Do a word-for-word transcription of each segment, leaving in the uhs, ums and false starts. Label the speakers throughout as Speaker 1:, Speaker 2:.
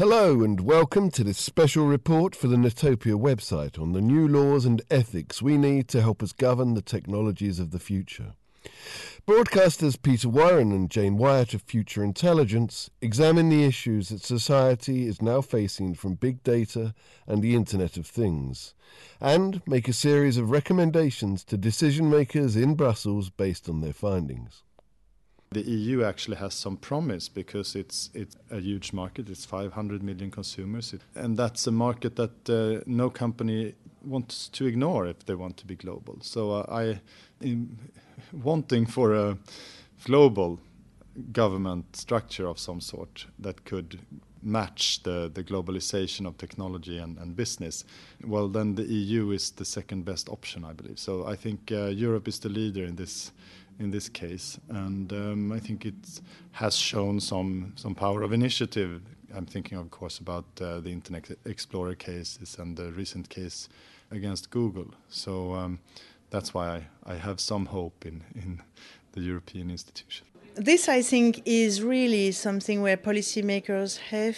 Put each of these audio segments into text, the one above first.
Speaker 1: Hello and welcome to this special report for the Netopia website on the new laws and ethics we need to help us govern the technologies of the future. Broadcasters Peter Warren and Jane Wyatt of Future Intelligence examine the issues that society is now facing from big data and the Internet of Things, and make a series of recommendations to decision makers in Brussels based on their findings.
Speaker 2: The E U actually has some promise because it's it's a huge market. It's five hundred million consumers, and that's a market that uh, no company wants to ignore if they want to be global. So uh, I am wanting for a global government structure of some sort that could match the, the globalization of technology and, and business. Well, then the E U is the second best option, I believe. So I think uh, Europe is the leader in this in this case, and um, I think it has shown some some power of initiative. I'm thinking, of course, about uh, the Internet Explorer cases and the recent case against Google. So um, that's why I, I have some hope in, in the European institution.
Speaker 3: This, I think, is really something where policymakers have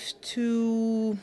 Speaker 3: to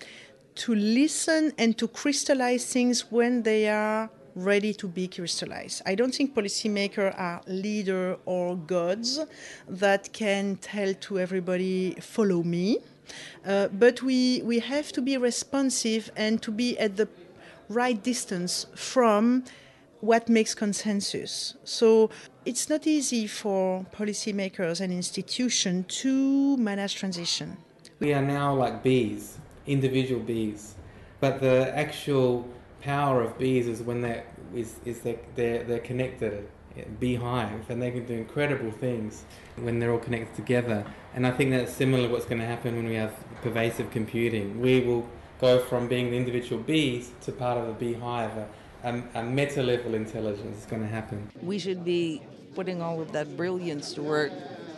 Speaker 3: to listen and to crystallize things when they are ready to be crystallized. I don't think policymakers are leaders or gods that can tell to everybody, follow me. Uh, but we, we have to be responsive and to be at the right distance from what makes consensus. So it's not easy for policymakers and institutions to manage transition.
Speaker 4: We are now like bees, individual bees, but the actual power of bees is when they is is they they're, they're connected, beehive, and they can do incredible things when they're all connected together. And I think that's similar to what's going to happen when we have pervasive computing. We will go from being the individual bees to part of a beehive. A, a meta-level intelligence is going to happen.
Speaker 5: We should be putting all of that brilliance to work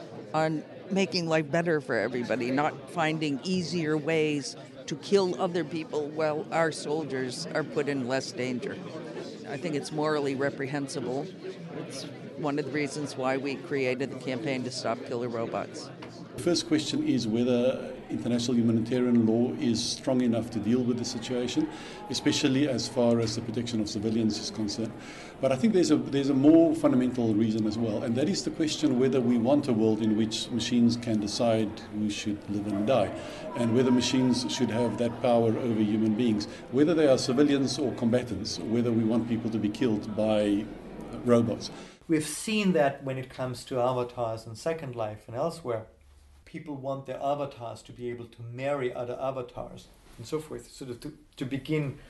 Speaker 5: on making life better for everybody, not finding easier ways to kill other people while our soldiers are put in less danger. I think it's morally reprehensible. It's one of the reasons why we created the campaign to stop killer robots.
Speaker 6: The first question is whether international humanitarian law is strong enough to deal with the situation, especially as far as the protection of civilians is concerned. But I think there's a there's a more fundamental reason as well, and that is the question whether we want a world in which machines can decide who should live and die, and whether machines should have that power over human beings, whether they are civilians or combatants, whether we want people to be killed by robots.
Speaker 7: We've seen that when it comes to avatars in Second Life and elsewhere. People want their avatars to be able to marry other avatars and so forth, so to, to begin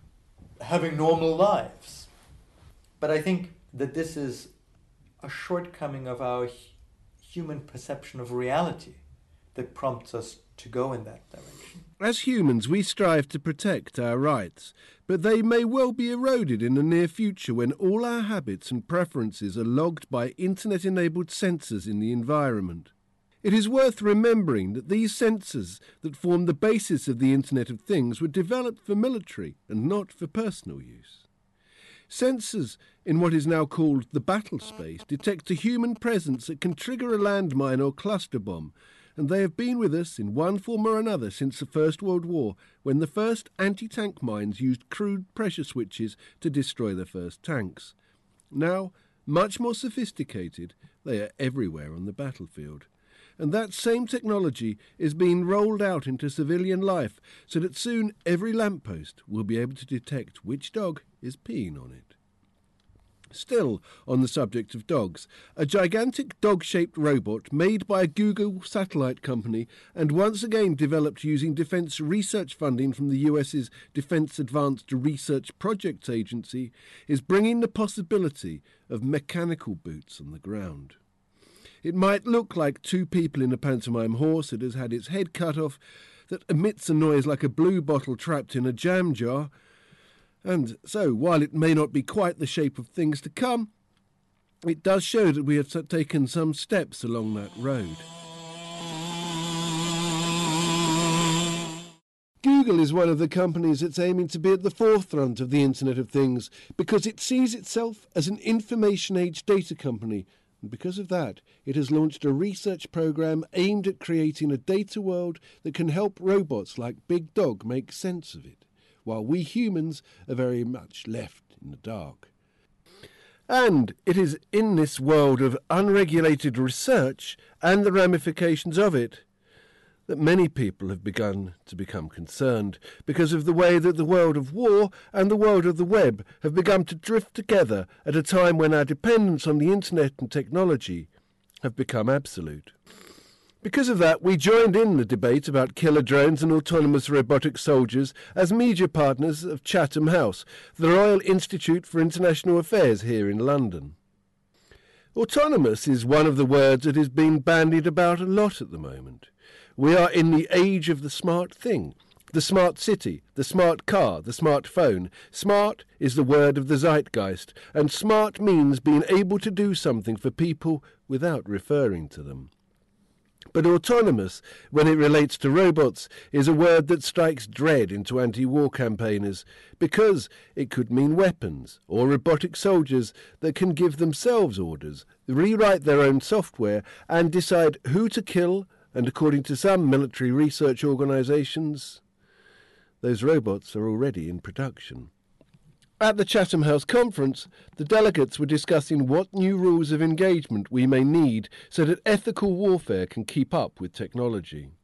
Speaker 7: having normal lives. But I think that this is a shortcoming of our human perception of reality that prompts us to go in that direction.
Speaker 1: As humans, we strive to protect our rights, but they may well be eroded in the near future when all our habits and preferences are logged by internet-enabled sensors in the environment. It is worth remembering that these sensors that form the basis of the Internet of Things were developed for military and not for personal use. Sensors in what is now called the battle space detect a human presence that can trigger a landmine or cluster bomb, and they have been with us in one form or another since the First World War, when the first anti-tank mines used crude pressure switches to destroy the first tanks. Now, much more sophisticated, they are everywhere on the battlefield. And that same technology is being rolled out into civilian life so that soon every lamppost will be able to detect which dog is peeing on it. Still, on the subject of dogs, a gigantic dog-shaped robot made by a Google satellite company and once again developed using defence research funding from the U S's Defence Advanced Research Projects Agency is bringing the possibility of mechanical boots on the ground. It might look like two people in a pantomime horse that has had its head cut off, that emits a noise like a blue bottle trapped in a jam jar. And so, while it may not be quite the shape of things to come, it does show that we have taken some steps along that road. Google is one of the companies that's aiming to be at the forefront of the Internet of Things because it sees itself as an information age data company And because of that, it has launched a research program aimed at creating a data world that can help robots like Big Dog make sense of it, while we humans are very much left in the dark. And it is in this world of unregulated research and the ramifications of it that many people have begun to become concerned because of the way that the world of war and the world of the web have begun to drift together at a time when our dependence on the internet and technology have become absolute. Because of that, we joined in the debate about killer drones and autonomous robotic soldiers as media partners of Chatham House, the Royal Institute for International Affairs here in London. Autonomous is one of the words that is being bandied about a lot at the moment. We are in the age of the smart thing, the smart city, the smart car, the smart phone. Smart is the word of the zeitgeist, and smart means being able to do something for people without referring to them. But autonomous, when it relates to robots, is a word that strikes dread into anti-war campaigners because it could mean weapons or robotic soldiers that can give themselves orders, rewrite their own software and decide who to kill, and according to some military research organisations, those robots are already in production. At the Chatham House conference, the delegates were discussing what new rules of engagement we may need so that ethical warfare can keep up with technology.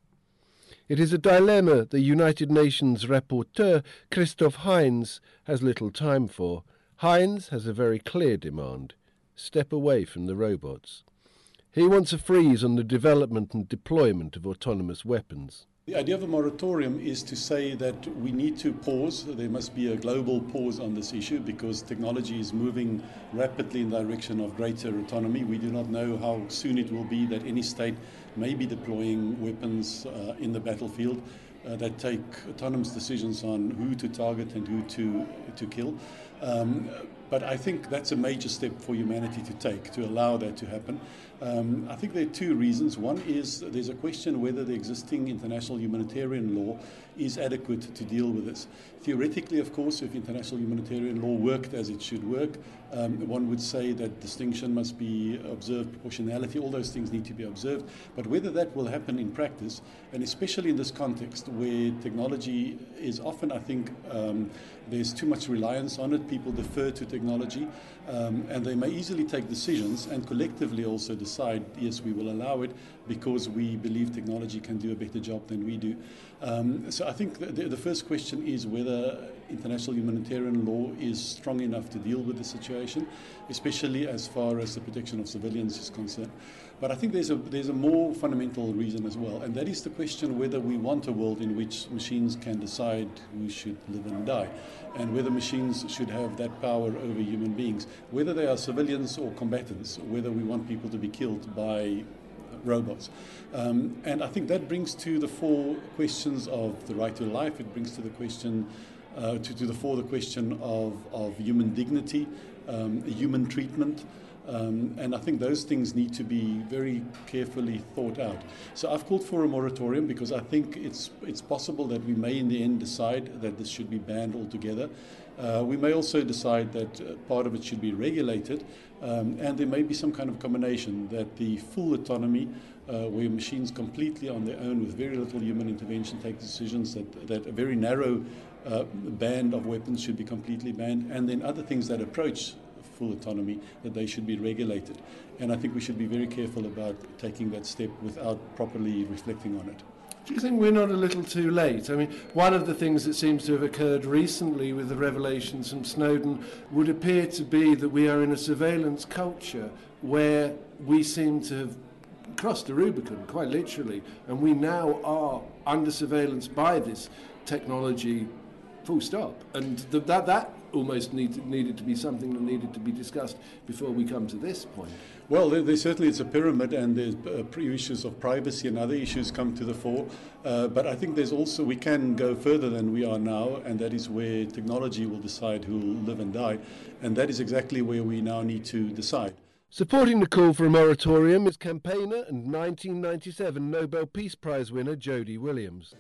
Speaker 1: It is a dilemma the United Nations rapporteur, Christoph Heinz, has little time for. Heinz has a very clear demand: step away from the robots. He wants a freeze on the development and deployment of autonomous weapons.
Speaker 6: The idea of a moratorium is to say that we need to pause. There must be a global pause on this issue because technology is moving rapidly in the direction of greater autonomy. We do not know how soon it will be that any state may be deploying weapons uh, in the battlefield uh, that take autonomous decisions on who to target and who to, to kill. Um, but I think that's a major step for humanity to take, to allow that to happen. Um, I think there are two reasons. One is there's a question whether the existing international humanitarian law is adequate to deal with this. Theoretically, of course, if international humanitarian law worked as it should work, um, one would say that distinction must be observed, proportionality, all those things need to be observed. But whether that will happen in practice, and especially in this context where technology is often, I think, um, there's too much reliance on it, people defer to technology, um, and they may easily take decisions and collectively also decide, yes, we will allow it because we believe technology can do a better job than we do. Um, so I think the, the first question is whether international humanitarian law is strong enough to deal with the situation, especially as far as the protection of civilians is concerned. But I think there's a, there's a more fundamental reason as well, and that is the question whether we want a world in which machines can decide who should live and die, and whether machines should have that power over human beings, whether they are civilians or combatants, whether we want people to be killed by robots. Um, and I think that brings to the fore questions of the right to life. It brings to the question, uh, to, to the fore the question of, of human dignity, um, human treatment. Um, and I think those things need to be very carefully thought out. So I've called for a moratorium because I think it's it's possible that we may in the end decide that this should be banned altogether. Uh, we may also decide that uh, part of it should be regulated, um, and there may be some kind of combination that the full autonomy, uh, where machines completely on their own with very little human intervention take decisions, that, that a very narrow uh, band of weapons should be completely banned, and then other things that approach full autonomy, that they should be regulated. And I think we should be very careful about taking that step without properly reflecting on it.
Speaker 1: Do you think we're not a little too late? I mean, one of the things that seems to have occurred recently with the revelations from Snowden would appear to be that we are in a surveillance culture where we seem to have crossed the Rubicon, quite literally, and we now are under surveillance by this technology, full stop. And th- that that almost need, needed to be something that needed to be discussed before we come to this point.
Speaker 6: Well, there, there certainly it's a pyramid, and there's uh, issues of privacy and other issues come to the fore. Uh, but I think there's also, we can go further than we are now, and that is where technology will decide who will live and die. And that is exactly where we now need to decide.
Speaker 1: Supporting the call for a moratorium is campaigner and nineteen ninety-seven Nobel Peace Prize winner Jody Williams.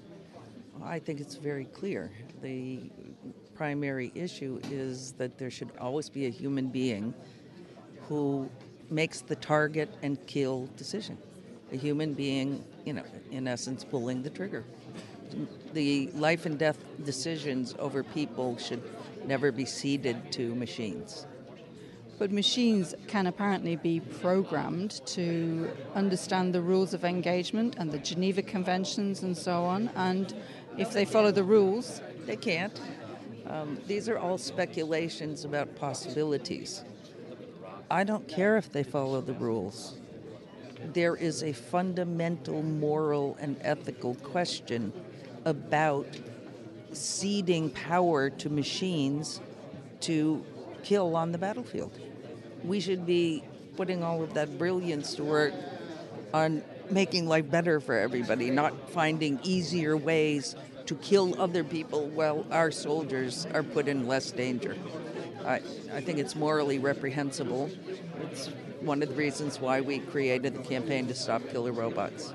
Speaker 5: I think it's very clear. The primary issue is that there should always be a human being who makes the target and kill decision. A human being, you know, in essence, pulling the trigger. The life and death decisions over people should never be ceded to machines.
Speaker 8: But machines can apparently be programmed to understand the rules of engagement and the Geneva Conventions and so on, and if they follow the rules...
Speaker 5: They can't. Um, these are all speculations about possibilities. I don't care if they follow the rules. There is a fundamental moral and ethical question about ceding power to machines to kill on the battlefield. We should be putting all of that brilliance to work on making life better for everybody, not finding easier ways to kill other people while our soldiers are put in less danger. I, I think it's morally reprehensible. It's one of the reasons why we created the campaign to stop killer robots.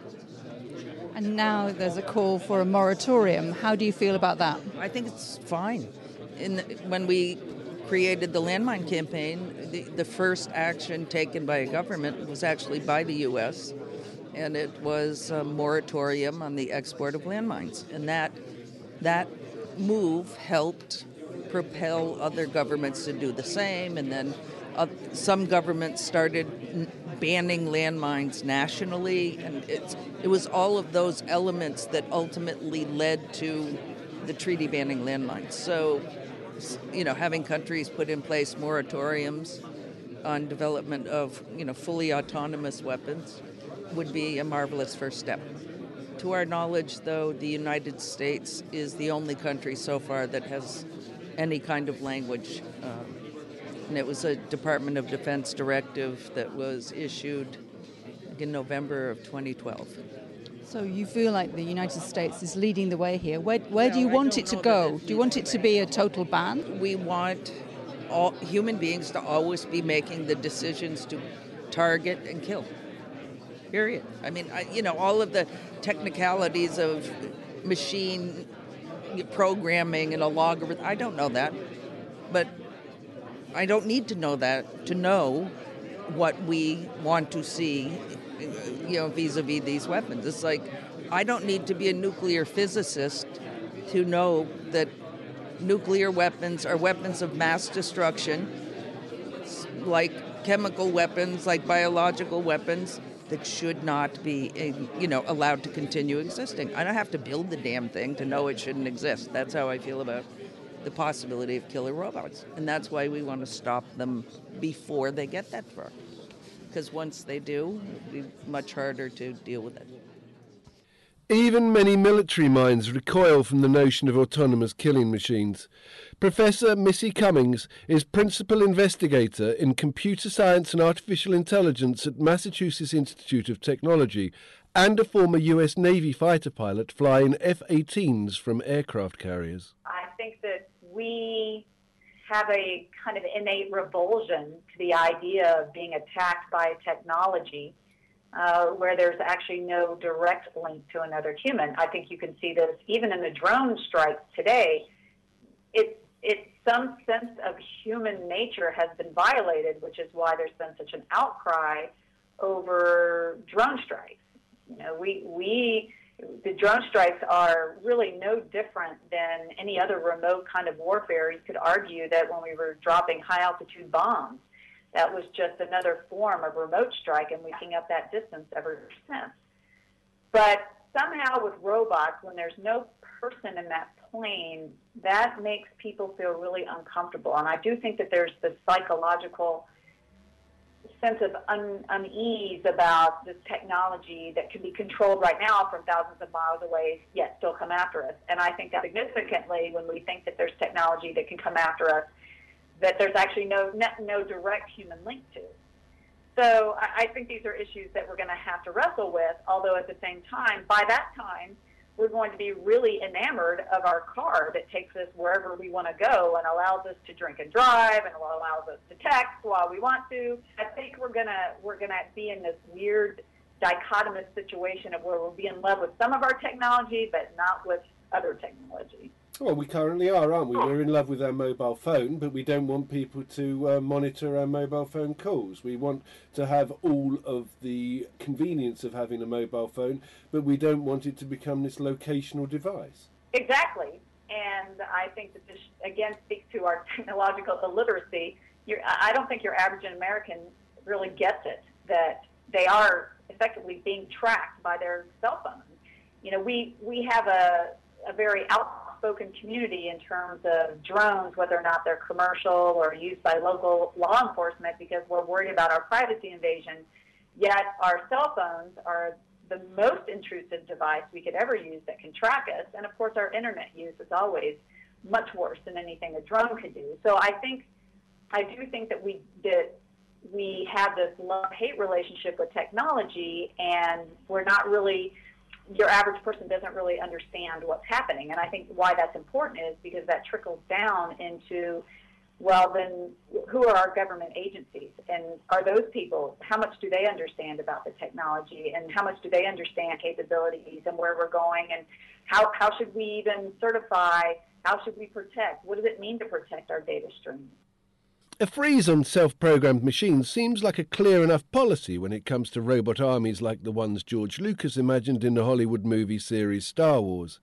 Speaker 8: And now there's a call for a moratorium. How do you feel about that?
Speaker 5: I think it's fine. In the, when we created the landmine campaign, the, the first action taken by a government was actually by the U S, and it was a moratorium on the export of landmines. And that that move helped propel other governments to do the same, and then uh, some governments started n- banning landmines nationally, and it's, it was all of those elements that ultimately led to the treaty banning landmines. So, you know, having countries put in place moratoriums on development of, you know, fully autonomous weapons would be a marvelous first step. To our knowledge, though, the United States is the only country so far that has any kind of language. Um, and it was a Department of Defense directive that was issued in November of twenty twelve.
Speaker 8: So you feel like the United States is leading the way here. Where, where do you want it to go? Do you want it to be a total ban?
Speaker 5: We want all human beings to always be making the decisions to target and kill. Period. I mean, I, you know, all of the technicalities of machine programming and a logarithm, I don't know that. But I don't need to know that to know what we want to see, you know, vis-a-vis these weapons. It's like, I don't need to be a nuclear physicist to know that nuclear weapons are weapons of mass destruction, like chemical weapons, like biological weapons, that should not be, you know, allowed to continue existing. I don't have to build the damn thing to know it shouldn't exist. That's how I feel about the possibility of killer robots. And that's why we want to stop them before they get that far. Because once they do, it'll be much harder to deal with it.
Speaker 1: Even many military minds recoil from the notion of autonomous killing machines. Professor Missy Cummings is Principal Investigator in Computer Science and Artificial Intelligence at Massachusetts Institute of Technology and a former U S Navy fighter pilot flying F eighteens from aircraft carriers.
Speaker 9: I think that we have a kind of innate revulsion to the idea of being attacked by technology uh, where there's actually no direct link to another human. I think you can see this even in the drone strikes today. It's It's some sense of human nature has been violated, which is why there's been such an outcry over drone strikes. You know, we we the drone strikes are really no different than any other remote kind of warfare. You could argue that when we were dropping high altitude bombs, that was just another form of remote strike, and we've been up that distance ever since. But somehow with robots, when there's no person in that plane, that makes people feel really uncomfortable. And I do think that there's this psychological sense of un- unease about this technology that can be controlled right now from thousands of miles away, yet still come after us. And I think that significantly, when we think that there's technology that can come after us, that there's actually no no direct human link to. So I, I think these are issues that we're going to have to wrestle with, although at the same time, by that time, we're going to be really enamored of our car that takes us wherever we want to go and allows us to drink and drive and allows us to text while we want to. I think we're gonna we're gonna be in this weird dichotomous situation of where we'll be in love with some of our technology, but not with other technology.
Speaker 1: Well, we currently are, aren't we? We're in love with our mobile phone, but we don't want people to uh, monitor our mobile phone calls. We want to have all of the convenience of having a mobile phone, but we don't want it to become this locational device.
Speaker 9: Exactly. And I think that this, again, speaks to our technological illiteracy. You're, I don't think your average American really gets it, that they are effectively being tracked by their cell phones. You know, we, we have a, a very outspoken community in terms of drones, whether or not they're commercial or used by local law enforcement, because we're worried about our privacy invasion. Yet our cell phones are the most intrusive device we could ever use that can track us. And of course, our internet use is always much worse than anything a drone could do. So I think, I do think that we that we have this love-hate relationship with technology, and we're not really, your average person doesn't really understand what's happening. And I think why that's important is because that trickles down into, well, then who are our government agencies? And are those people, how much do they understand about the technology? And how much do they understand capabilities and where we're going? And how, how should we even certify? How should we protect? What does it mean to protect our data streams?
Speaker 1: A freeze on self-programmed machines seems like a clear enough policy when it comes to robot armies like the ones George Lucas imagined in the Hollywood movie series Star Wars.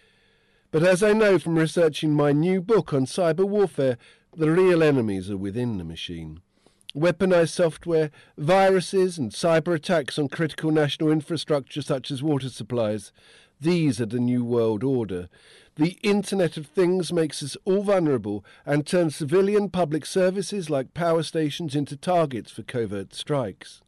Speaker 1: But as I know from researching my new book on cyber warfare, the real enemies are within the machine. Weaponized software, viruses and cyber attacks on critical national infrastructure such as water supplies. These are the new world order. The Internet of Things makes us all vulnerable and turns civilian public services like power stations into targets for covert strikes.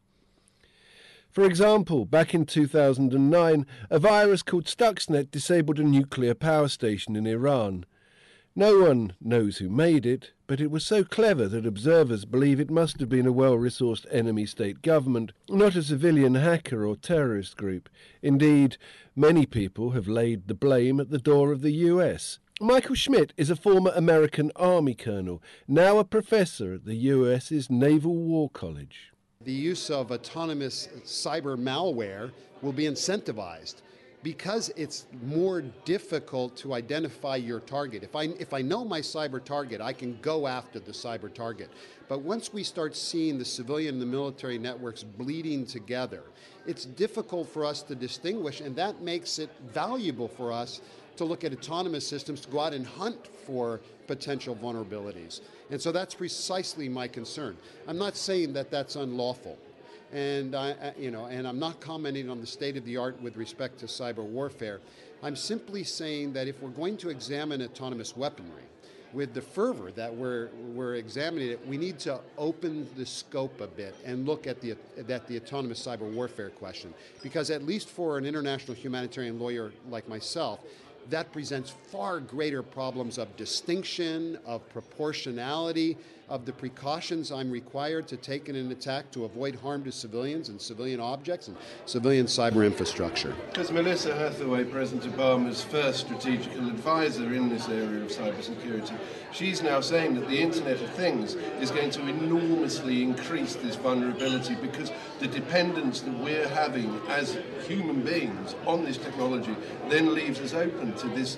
Speaker 1: For example, back in two thousand nine, a virus called Stuxnet disabled a nuclear power station in Iran. No one knows who made it, but it was so clever that observers believe it must have been a well-resourced enemy state government, not a civilian hacker or terrorist group. Indeed, many people have laid the blame at the door of the U S. Michael Schmidt is a former American Army colonel, now a professor at the U S's Naval War College.
Speaker 10: The use of autonomous cyber malware will be incentivized because it's more difficult to identify your target. If I, if I know my cyber target, I can go after the cyber target. But once we start seeing the civilian and the military networks bleeding together, it's difficult for us to distinguish, and that makes it valuable for us to look at autonomous systems to go out and hunt for potential vulnerabilities. And so that's precisely my concern. I'm not saying that that's unlawful. And I, you know, and I'm not commenting on the state of the art with respect to cyber warfare. I'm simply saying that if we're going to examine autonomous weaponry with the fervor that we're we're examining it, we need to open the scope a bit and look at the at the autonomous cyber warfare question. Because at least for an international humanitarian lawyer like myself, that presents far greater problems of distinction, of proportionality, of the precautions I'm required to take in an attack to avoid harm to civilians and civilian objects and civilian cyber infrastructure.
Speaker 11: Because Melissa Hathaway, President Obama's first strategic advisor in this area of cybersecurity, she's now saying that the Internet of Things is going to enormously increase this vulnerability because the dependence that we're having as human beings on this technology then leaves us open to this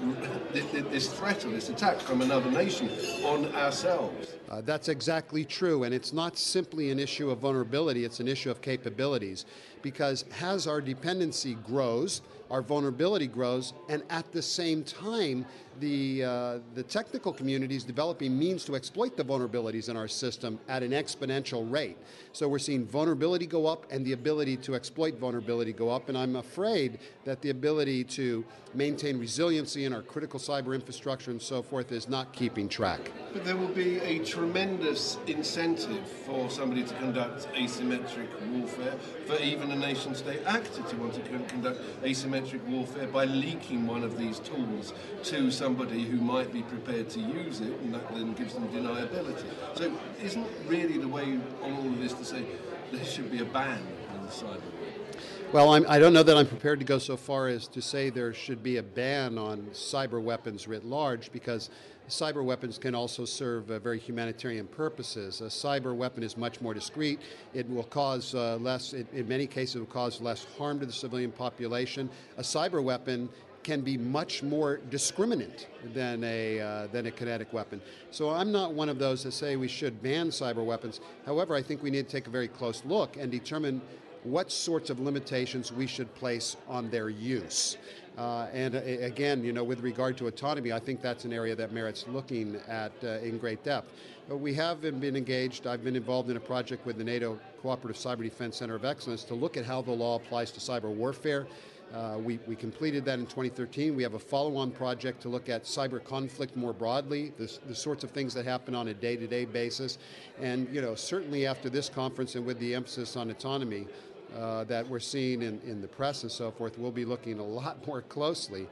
Speaker 11: this threat or this attack from another nation on ourselves.
Speaker 10: Uh, that's exactly true, and it's not simply an issue of vulnerability, it's an issue of capabilities, because as our dependency grows, our vulnerability grows, and at the same time, the, uh, the technical community is developing means to exploit the vulnerabilities in our system at an exponential rate. So we're seeing vulnerability go up and the ability to exploit vulnerability go up, and I'm afraid that the ability to maintain resiliency in our critical cyber infrastructure and so forth is not keeping track.
Speaker 11: But there will be a tremendous incentive for somebody to conduct asymmetric warfare, for even a nation-state actor to want to conduct asymmetric warfare by leaking one of these tools to somebody who might be prepared to use it, and that then gives them deniability. So isn't really the way on all of this to say there should be a ban on cyber?
Speaker 10: Well, I'm, I don't know that I'm prepared to go so far as to say there should be a ban on cyber weapons writ large, because cyber weapons can also serve uh, very humanitarian purposes. A cyber weapon is much more discreet. It will cause uh, less, it, in many cases, it will cause less harm to the civilian population. A cyber weapon can be much more discriminant than a uh, than a kinetic weapon. So I'm not one of those that say we should ban cyber weapons. However, I think we need to take a very close look and determine what sorts of limitations we should place on their use. Uh, and uh, again, you know, with regard to autonomy, I think that's an area that merits looking at uh, in great depth. But we have been engaged. I've been involved in a project with the NATO Cooperative Cyber Defense Center of Excellence to look at how the law applies to cyber warfare. Uh, we, we completed that in twenty thirteen. We have a follow-on project to look at cyber conflict more broadly, the, the sorts of things that happen on a day-to-day basis. And, you know, certainly after this conference and with the emphasis on autonomy uh, that we're seeing in, in the press and so forth, we'll be looking a lot more closely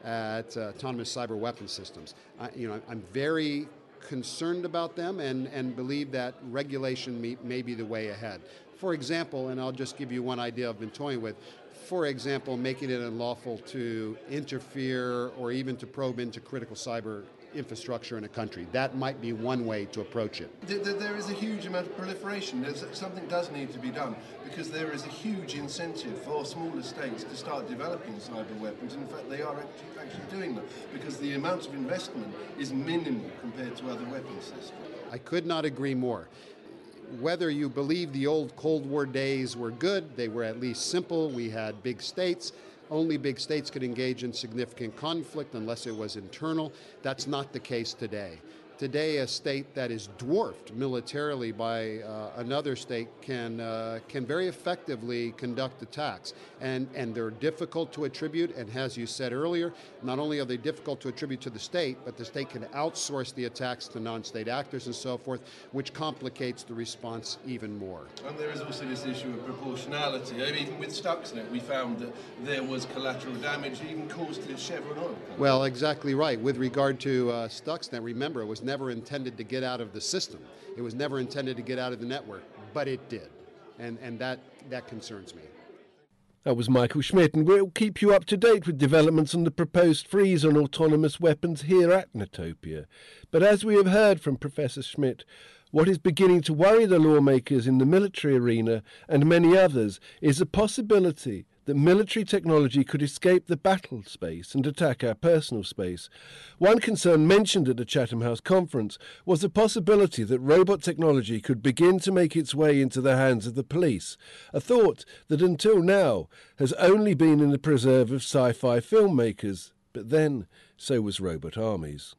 Speaker 10: at uh, autonomous cyber weapon systems. I, you know, I'm very concerned about them and, and believe that regulation may, may be the way ahead. For example, and I'll just give you one idea I've been toying with, for example, making it unlawful to interfere or even to probe into critical cyber infrastructure in a country. That might be one way to approach it.
Speaker 11: There is a huge amount of proliferation. There's, something does need to be done because there is a huge incentive for smaller states to start developing cyber weapons. In fact, they are actually, actually doing them because the amount of investment is minimal compared to other weapon systems.
Speaker 10: I could not agree more. Whether you believe the old Cold War days were good, they were at least simple. We had big states. Only big states could engage in significant conflict unless it was internal. That's not the case today. Today, a state that is dwarfed militarily by uh, another state can uh, can very effectively conduct attacks, and and they're difficult to attribute. And as you said earlier, not only are they difficult to attribute to the state, but the state can outsource the attacks to non-state actors and so forth, which complicates the response even more.
Speaker 11: And there is also this issue of proportionality. I mean, even with Stuxnet, we found that there was collateral damage even caused to Chevron oil.
Speaker 10: Well, exactly right. With regard to uh, Stuxnet, remember, it was never intended to get out of the system. It was never intended to get out of the network, but it did. And and that, that concerns me.
Speaker 1: That was Michael Schmidt, and we'll keep you up to date with developments on the proposed freeze on autonomous weapons here at Netopia. But as we have heard from Professor Schmidt, what is beginning to worry the lawmakers in the military arena and many others is the possibility that military technology could escape the battle space and attack our personal space. One concern mentioned at the Chatham House conference was the possibility that robot technology could begin to make its way into the hands of the police, a thought that until now has only been in the preserve of sci-fi filmmakers, but then so was robot armies.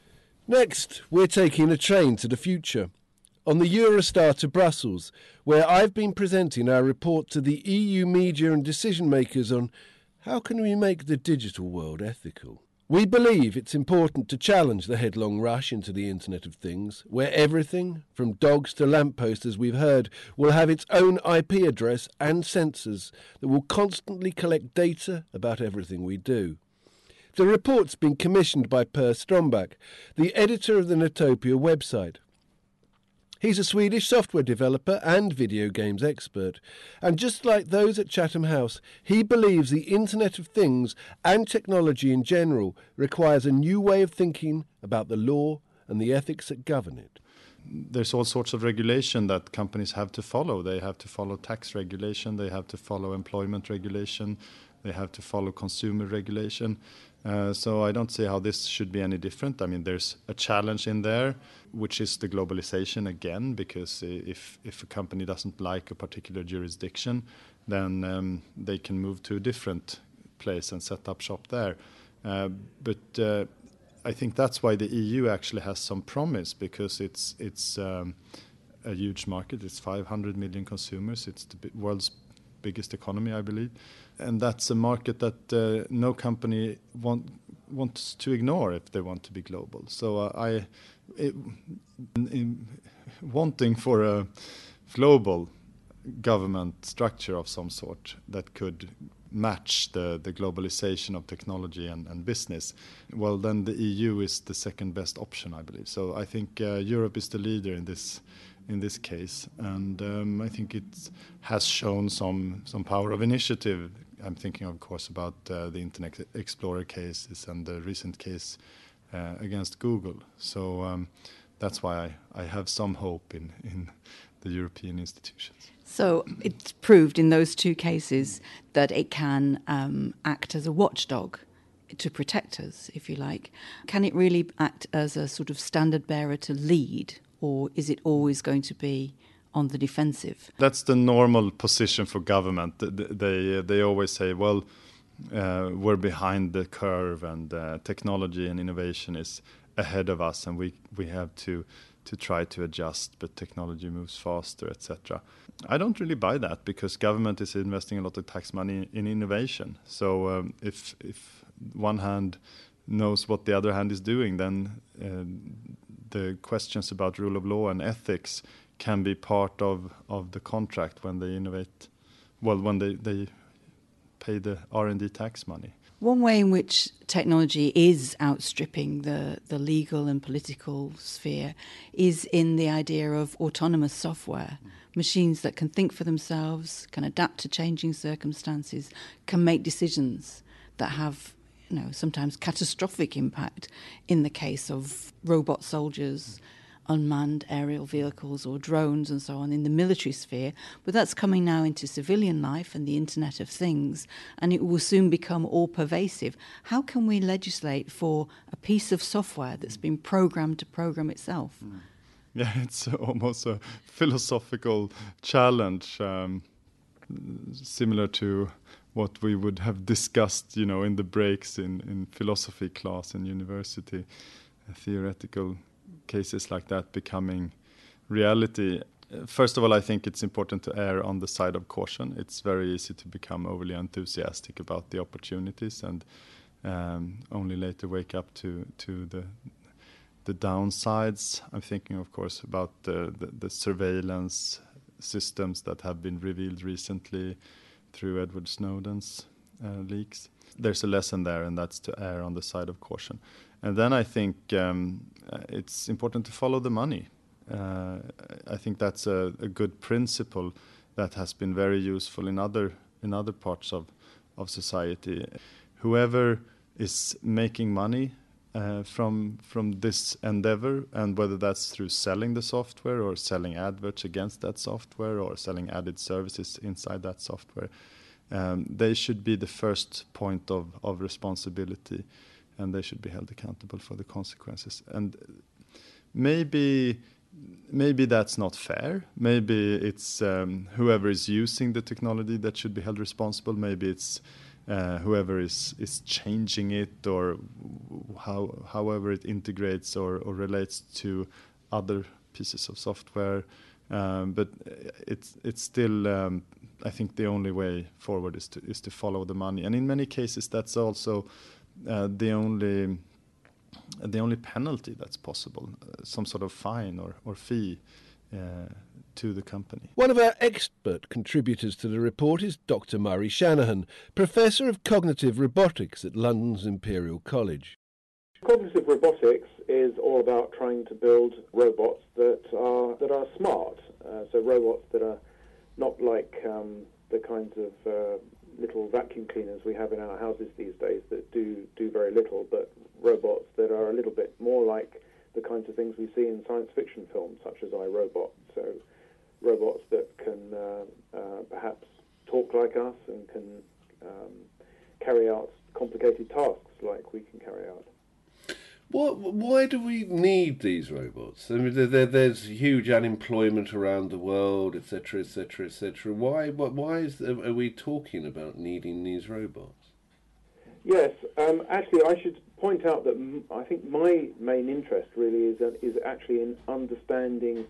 Speaker 1: Next, we're taking a train to the future. On the Eurostar to Brussels, where I've been presenting our report to the E U media and decision makers on how can we make the digital world ethical. We believe it's important to challenge the headlong rush into the Internet of Things, where everything, from dogs to lampposts as we've heard, will have its own I P address and sensors that will constantly collect data about everything we do. The report's been commissioned by Per Strombach, the editor of the Netopia website. He's a Swedish software developer and video games expert, and just like those at Chatham House, he believes the Internet of Things and technology in general requires a new way of thinking about the law and the ethics that govern it.
Speaker 2: There's all sorts of regulation that companies have to follow. They have to follow tax regulation, they have to follow employment regulation, they have to follow consumer regulation. Uh, so I don't see how this should be any different. I mean, there's a challenge in there, which is the globalization again, because if if a company doesn't like a particular jurisdiction, then um, they can move to a different place and set up shop there. Uh, but uh, I think that's why the E U actually has some promise, because it's it's um, a huge market. It's five hundred million consumers. It's the world's biggest economy, I believe. And that's a market that uh, no company want, wants to ignore if they want to be global. So uh, I, it, in, in wanting for a global government structure of some sort that could match the, the globalization of technology and, and business, well, then the E U is the second best option, I believe. So I think uh, Europe is the leader in this in this case, and um, I think it has shown some some power of initiative. I'm thinking, of course, about uh, the Internet Explorer cases and the recent case uh, against Google. So um, that's why I, I have some hope in, in the European institutions.
Speaker 12: So it's proved in those two cases that it can um, act as a watchdog
Speaker 8: to protect us, if you like. Can it really act as a sort of standard bearer to lead, or is it always going to be on the defensive?
Speaker 2: That's the normal position for government. They they always say, well, uh, we're behind the curve, and uh, technology and innovation is ahead of us, and we we have to to try to adjust, but technology moves faster, et cetera. I don't really buy that, because government is investing a lot of tax money in innovation. So um, if if one hand knows what the other hand is doing, then uh, the questions about rule of law and ethics can be part of, of the contract when they innovate, well, when they, they pay the R and D tax money.
Speaker 8: One way in which technology is outstripping the, the legal and political sphere is in the idea of autonomous software. Mm. Machines that can think for themselves, can adapt to changing circumstances, can make decisions that have, you know, sometimes catastrophic impact in the case of robot soldiers, unmanned aerial vehicles or drones and so on in the military sphere, but that's coming now into civilian life and the Internet of Things, and it will soon become all pervasive. How can we legislate for a piece of software that's been programmed to program itself?
Speaker 2: Mm. Yeah, it's almost a philosophical challenge, um, similar to what we would have discussed, you know, in the breaks in, in philosophy class in university, uh, theoretical cases like that becoming reality. First of all, I think it's important to err on the side of caution. It's very easy to become overly enthusiastic about the opportunities and um, only later wake up to, to the the downsides. I'm thinking, of course, about the, the, the surveillance systems that have been revealed recently through Edward Snowden's uh, leaks. There's a lesson there, and that's to err on the side of caution. And then I think um, it's important to follow the money. Uh, I think that's a, a good principle that has been very useful in other in other parts of, of society. Whoever is making money uh, from from this endeavor, and whether that's through selling the software or selling adverts against that software or selling added services inside that software, um, they should be the first point of, of responsibility, and they should be held accountable for the consequences. And maybe maybe that's not fair. Maybe it's um, whoever is using the technology that should be held responsible. Maybe it's uh, whoever is, is changing it, or how however it integrates or, or relates to other pieces of software. Um, but it's it's still um, I think the only way forward is to is to follow the money. And in many cases, that's also Uh, the only uh, the only penalty that's possible, uh, some sort of fine or, or fee uh, to the company.
Speaker 1: One of our expert contributors to the report is Doctor Murray Shanahan, Professor of Cognitive Robotics at London's Imperial College.
Speaker 12: Cognitive robotics is all about trying to build robots that are that are smart, uh, so robots that are not like um, the kinds of uh, little vacuum cleaners we have in our houses these days that do do very little, but robots that are a little bit more like the kinds of things we see in science fiction films, such as iRobot. So robots that can uh, uh, perhaps talk like us and can um, carry out complicated tasks like we can carry out.
Speaker 1: What, why do we need these robots? I mean, there, there, there's huge unemployment around the world, et cetera, et cetera, et cetera. Why, why is, are we talking about needing these robots?
Speaker 12: Yes, um, actually, I should point out that m- I think my main interest really is uh, is actually in understanding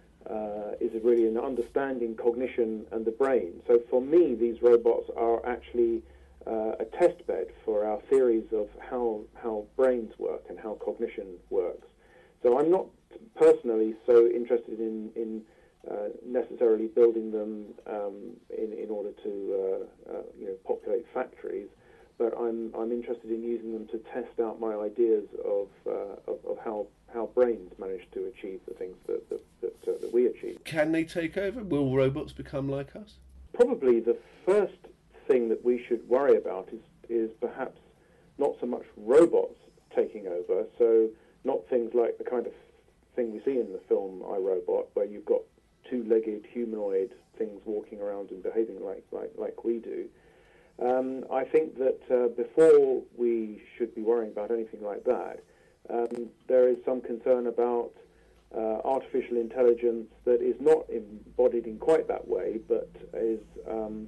Speaker 12: uh, is really in understanding cognition and the brain. So for me, these robots are actually Uh, a test bed for our theories of how how brains work and how cognition works. So I'm not personally so interested in in uh, necessarily building them um, in in order to uh, uh, you know populate factories, but I'm I'm interested in using them to test out my ideas of uh, of, of how how brains manage to achieve the things that that that, uh, that we achieve.
Speaker 1: Can they take over? Will robots become like us?
Speaker 12: Probably the first thing that we should worry about is is perhaps not so much robots taking over, so not things like the kind of thing we see in the film iRobot, where you've got two-legged humanoid things walking around and behaving like like, like we do. Um, I think that uh, before we should be worrying about anything like that, um, there is some concern about uh, artificial intelligence that is not embodied in quite that way, but is um,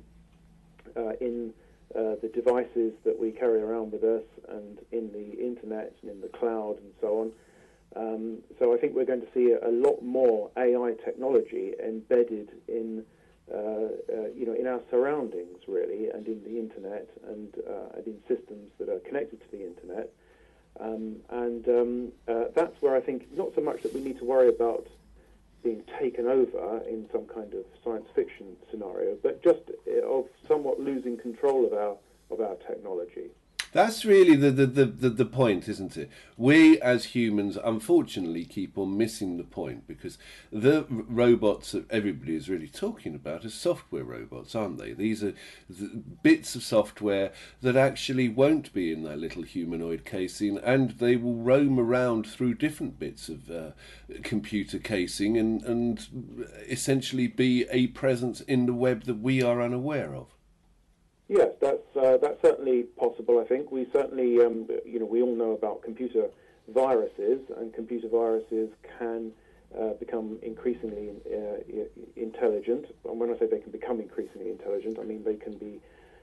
Speaker 12: uh, in uh, the devices that we carry around with us and in the internet and in the cloud and so on. Um, so I think we're going to see a, a lot more A I technology embedded in Uh, uh, you know, in our surroundings, really, and in the internet, and uh, and in systems that are connected to the internet, um, and um, uh, that's where I think not so much that we need to worry about being taken over in some kind of science fiction scenario, but just of somewhat losing control of our of our technology.
Speaker 1: That's really the, the, the, the, the point, isn't it? We as humans unfortunately keep on missing the point, because the robots that everybody is really talking about are software robots, aren't they? These are the bits of software that actually won't be in their little humanoid casing, and they will roam around through different bits of uh, computer casing and, and essentially be a presence in the web that we are unaware of.
Speaker 12: Yes, that's uh, that's certainly possible. I think we certainly, um, you know, we all know about computer viruses, and computer viruses can uh, become increasingly uh, intelligent. And when I say they can become increasingly intelligent, I mean they can be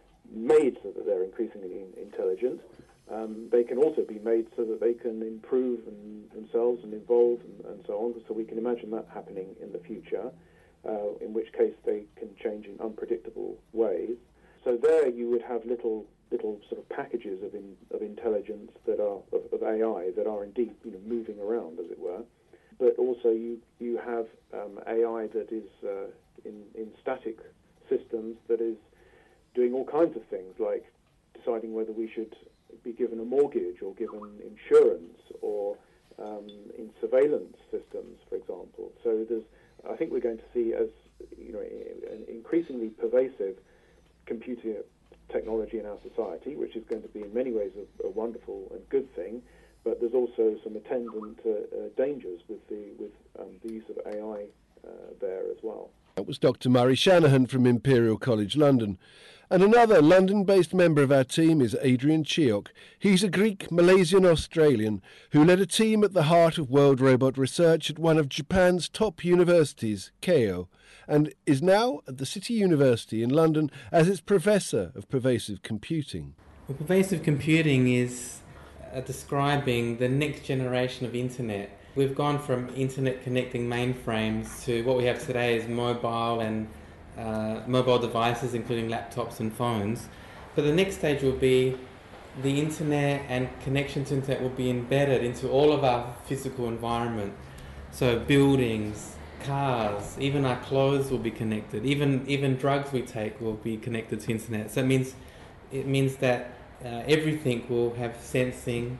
Speaker 12: made so that they're increasingly intelligent. Um, they can also be made so that they can improve and, themselves and evolve and, and so on. So we can imagine that happening in the future, uh, in which case they can change in unpredictable ways. So there you would have little little sort of packages of in, of intelligence that are of, of A I that are indeed, you know, moving around, as it were. But also you you have um, A I that is uh, in in static systems that is doing all kinds of things, like deciding whether we should be given a mortgage or given insurance, or um, in surveillance systems, for example. So there's I think we're going to see, as you know, an increasingly pervasive computer technology in our society, which is going to be in many ways a, a wonderful and good thing, but there's also some attendant uh, uh, dangers with the with um, the use of A I uh, there as well.
Speaker 1: That was Doctor Murray Shanahan from Imperial College London. And another London-based member of our team is Adrian Cheok. He's a Greek, Malaysian Australian who led a team at the heart of world robot research at one of Japan's top universities, Keio, and is now at the City University in London as its Professor of Pervasive Computing.
Speaker 4: Well, pervasive computing is uh, describing the next generation of internet. We've gone from internet connecting mainframes to what we have today is mobile and uh, mobile devices, including laptops and phones. But the next stage will be the internet, and connection to internet will be embedded into all of our physical environment. So buildings, cars, even our clothes will be connected. Even even drugs we take will be connected to internet. So it means it means that uh, everything will have sensing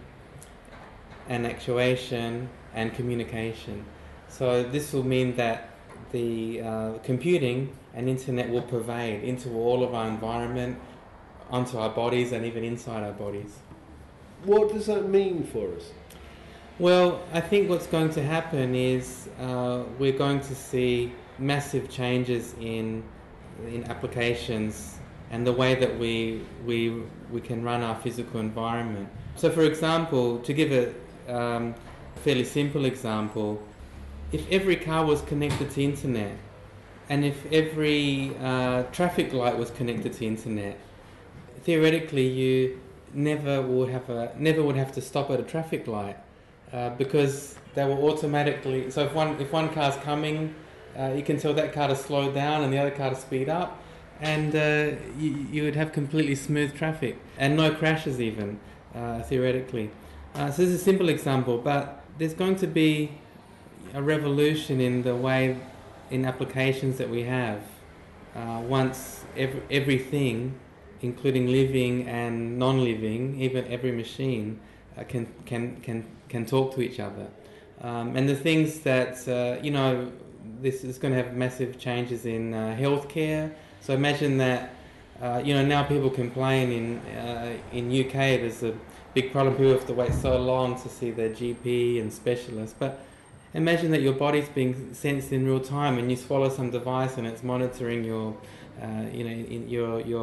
Speaker 4: and actuation and communication. So this will mean that the uh, computing and internet will pervade into all of our environment, onto our bodies, and even inside our bodies.
Speaker 1: What does that mean for us?
Speaker 4: Well, I think what's going to happen is uh, we're going to see massive changes in in applications and the way that we we we can run our physical environment. So, for example, to give a um, fairly simple example, if every car was connected to internet, and if every uh, traffic light was connected to internet, theoretically you never would have a never would have to stop at a traffic light. Uh, because they will automatically. So if one if one car's coming, uh, you can tell that car to slow down and the other car to speed up, and uh, you, you would have completely smooth traffic and no crashes even, uh, theoretically. Uh, so this is a simple example, but there's going to be a revolution in the way, in applications that we have. Uh, once every, everything, including living and non-living, even every machine, uh, can can can. can talk to each other. Um, and the things that, uh, you know, this is going to have massive changes in uh, healthcare. So imagine that, uh, you know, now people complain in uh, in U K there's a big problem, people have to wait so long to see their G P and specialists. But imagine that your body's being sensed in real time and you swallow some device and it's monitoring your, uh, you know, in your, your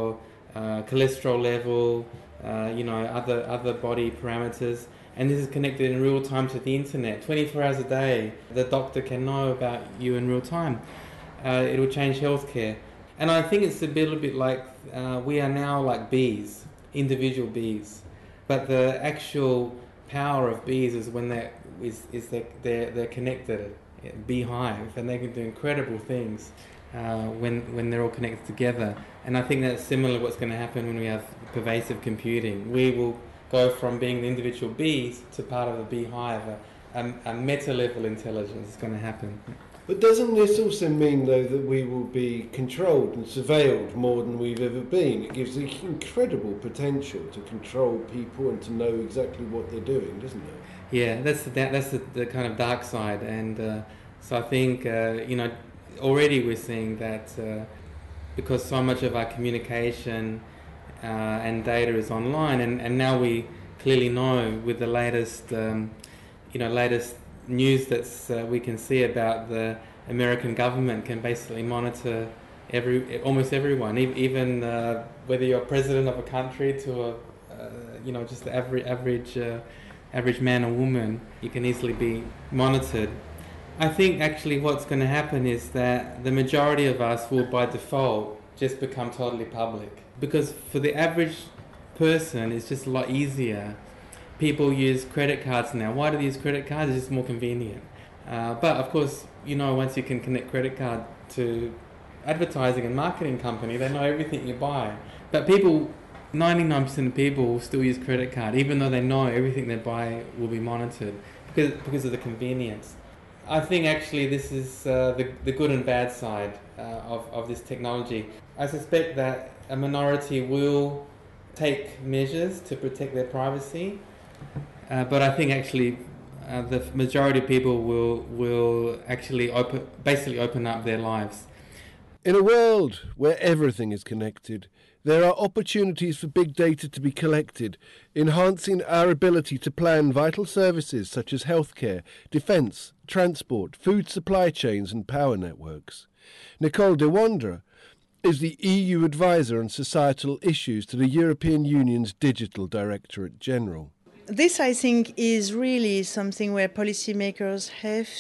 Speaker 4: uh, cholesterol level, uh, you know, other other body parameters. And this is connected in real time to the internet. twenty-four hours a day, the doctor can know about you in real time. Uh, it will change healthcare. And I think it's a little bit like uh, we are now like bees, individual bees. But the actual power of bees is when they're, is, is they're, they're, they're connected, a beehive, and they can do incredible things uh, when, when they're all connected together. And I think that's similar to what's going to happen when we have pervasive computing. We will go from being the individual bees to part of a beehive. A, a, a meta-level intelligence is going to happen.
Speaker 1: But doesn't this also mean, though, that we will be controlled and surveilled more than we've ever been? It gives incredible potential to control people and to know exactly what they're doing, doesn't it?
Speaker 4: Yeah, that's the, that's the, the kind of dark side. And uh, so I think, uh, you know, already we're seeing that uh, because so much of our communication uh, and data is online, and, and now we clearly know with the latest, um, you know, latest news that uh, we can see about the American government can basically monitor every almost everyone, e- even uh, whether you're president of a country to a, uh, you know, just the average average uh, average man or woman, you can easily be monitored. I think actually what's going to happen is that the majority of us will by default just become totally public, because for the average person it's just a lot easier. People use credit cards now. Why do they use credit cards? It's just more convenient. Uh, but of course, you know, once you can connect credit card to advertising and marketing company, they know everything you buy. But people, ninety-nine percent of people will still use credit card, even though they know everything they buy will be monitored because because of the convenience. I think actually this is uh, the, the good and bad side uh, of, of this technology. I suspect that a minority will take measures to protect their privacy. Uh, but I think actually uh, the majority of people will will actually open, basically open up their lives.
Speaker 1: In a world where everything is connected, there are opportunities for big data to be collected, enhancing our ability to plan vital services such as healthcare, defence, transport, food supply chains and power networks. Nicole de Wandre is the E U advisor on societal issues to the European Union's Digital Directorate General.
Speaker 3: This, I think, is really something where policymakers have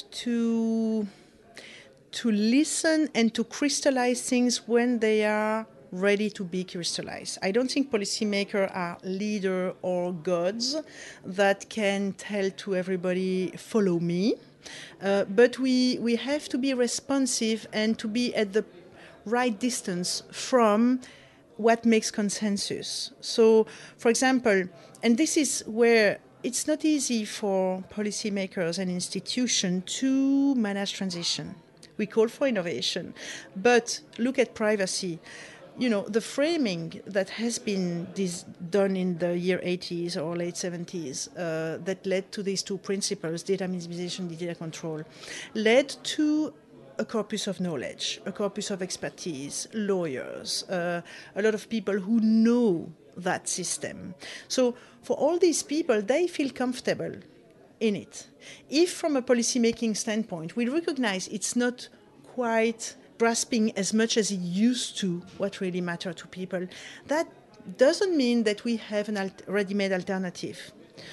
Speaker 3: to to listen and to crystallize things when they are ready to be crystallized. I don't think policymakers are leaders or gods that can tell to everybody, follow me. Uh, but we, we have to be responsive and to be at the right distance from what makes consensus. So, for example, and this is where it's not easy for policymakers and institutions to manage transition. We call for innovation, but look at privacy. You know, the framing that has been this, done in the year eighties or late seventies uh, that led to these two principles, data minimization, data control, led to a corpus of knowledge, a corpus of expertise, lawyers, uh, a lot of people who know that system. So for all these people, they feel comfortable in it. If from a policy-making standpoint, we recognize it's not quite grasping as much as it used to what really matters to people, that doesn't mean that we have an alt- ready-made alternative.